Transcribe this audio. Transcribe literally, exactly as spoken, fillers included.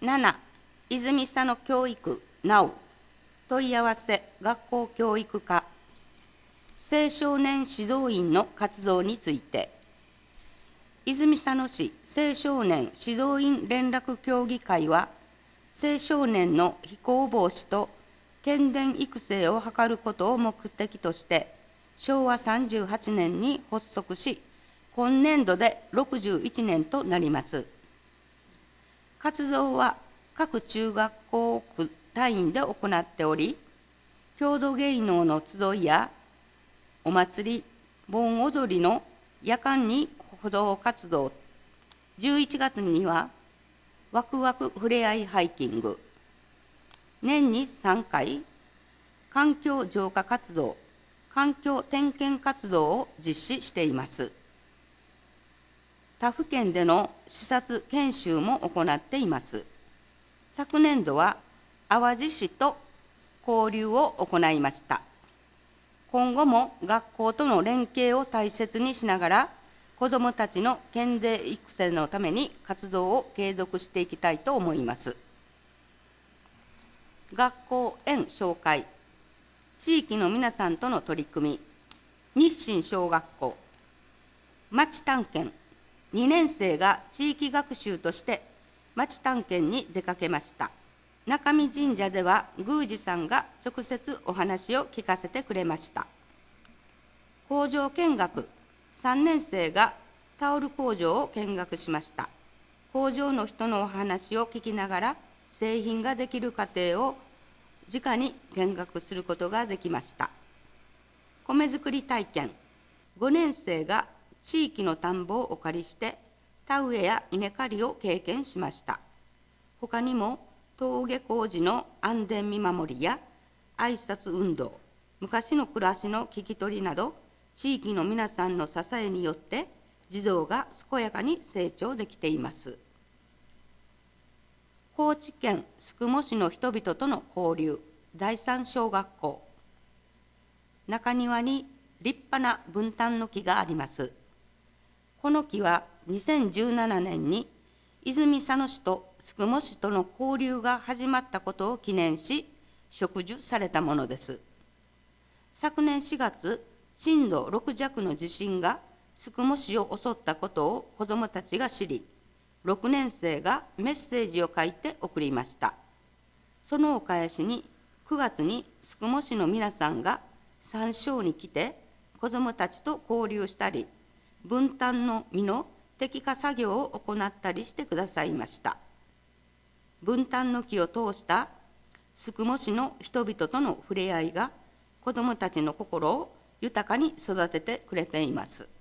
なな、泉佐野教育なお問い合わせ学校教育課青少年指導員の活動について、泉佐野市青少年指導員連絡協議会は、青少年の非行防止と健全育成を図ることを目的として、しょうわさんじゅうはちねんに発足し、今年度でろくじゅういちねんとなります。活動は各中学校区単位で行っており、郷土芸能の集いやお祭り、盆踊りの夜間に歩道活動、じゅういちがつにはワクワクふれあいハイキング、年にさんかい、環境浄化活動、環境点検活動を実施しています。他府県での視察研修も行っています。昨年度は淡路市と交流を行いました。今後も学校との連携を大切にしながら、子どもたちの健全育成のために活動を継続していきたいと思います。学校園紹介、地域の皆さんとの取り組み、日清小学校、町探検、にねん生が地域学習として町探検に出かけました。中見神社では宮司さんが直接お話を聞かせてくれました。工場見学、さんねん生がタオル工場を見学しました。工場の人のお話を聞きながら製品ができる過程を直に見学することができました。米作り体験、ごねん生が地域の田んぼをお借りして田植えや稲刈りを経験しました。ほかにも登下校時の安全見守りや挨拶運動、昔の暮らしの聞き取りなど、地域の皆さんの支えによって児童が健やかに成長できています。高知県宿毛市の人々との交流、第三小学校。中庭に立派な文旦の木があります。この木はにせんじゅうななねんに泉佐野市と宿毛市との交流が始まったことを記念し、植樹されたものです。昨年しがつ、震度ろく弱の地震が宿毛市を襲ったことを子どもたちが知り、ろくねん生がメッセージを書いて送りました。そのお返しにくがつに宿毛市の皆さんが山椒に来て子どもたちと交流したり、文旦の実の摘果作業を行ったりしてくださいました。文旦の木を通した宿毛市の人々との触れ合いが子どもたちの心を豊かに育ててくれています。